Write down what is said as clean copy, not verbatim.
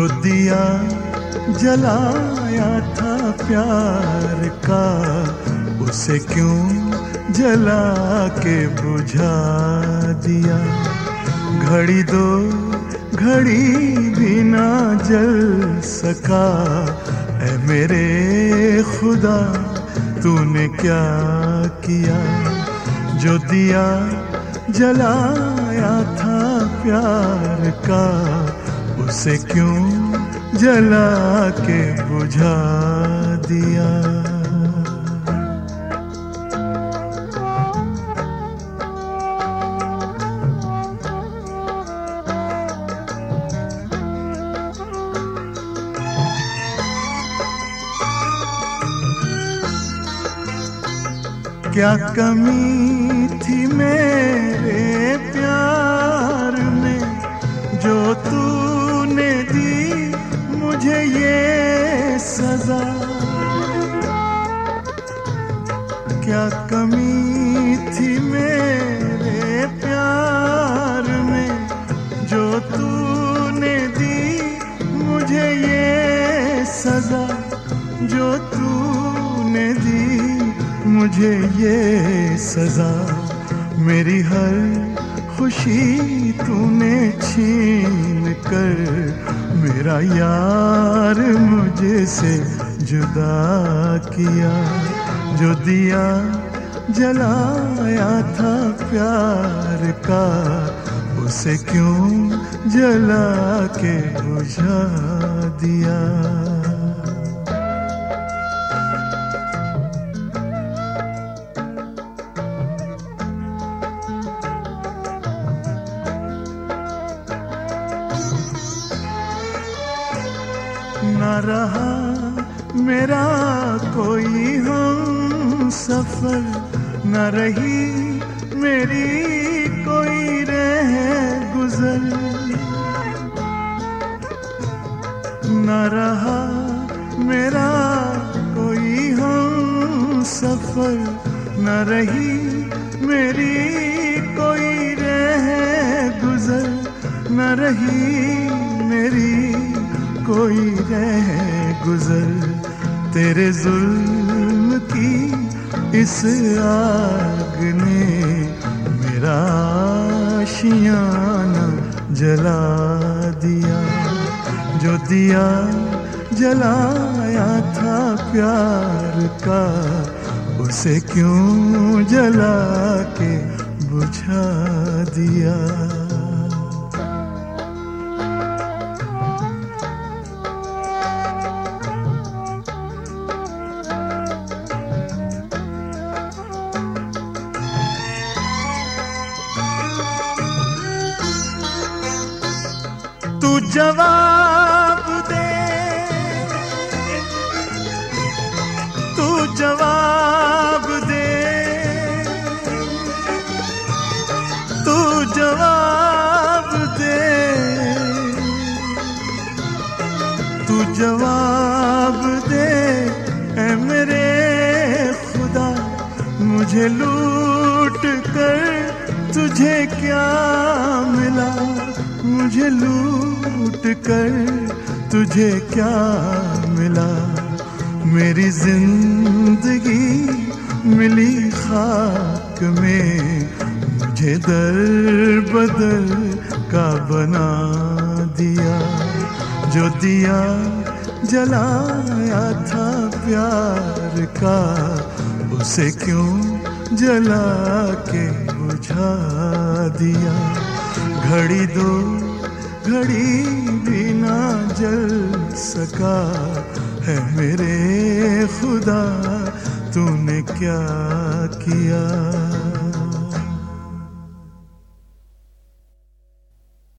जो दिया जलाया था प्यार का, उसे क्यों जला के बुझा दिया। घड़ी दो घड़ी भी ना जल सका, ऐ मेरे खुदा तूने क्या किया। जो दिया जलाया था प्यार का, उसे क्यों जला के बुझा दिया। क्या कमी थी मेरे प्यार में, जो तूने दी मुझे ये सजा। क्या कमी थी मेरे प्यार में, जो तूने दी मुझे ये सजा। जो तूने दी मुझे ये सजा, मेरी हर खुशी तूने छीन कर, मेरा यार मुझे से जुदा किया। जो दिया जलाया था प्यार का, उसे क्यों जला के बुझा दिया। न रहा मेरा कोई हम सफर, न रही मेरी कोई रह गुजर। न रहा मेरा कोई हम सफर, न रही मेरी कोई रह गुजर। न रही मेरी कोई रह गुजर। तेरे जुल्म की इस आग ने मेरा आशियाना जला दिया। जो दिया जलाया था प्यार का, उसे क्यों जला के बुझा दिया। तू जवाब दे, तू जवाब दे, तू जवाब दे, तू जवाब दे। ऐ मेरे खुदा मुझे लूट कर तुझे क्या मिला। मुझे लूट कर तुझे क्या मिला। मेरी जिंदगी मिली खाक में, मुझे दर बदर का बना दिया। जो दिया जलाया था प्यार का, उसे क्यों जला के बुझा दिया। घड़ी दो घड़ी भी ना जल सका, है मेरे खुदा तूने क्या किया।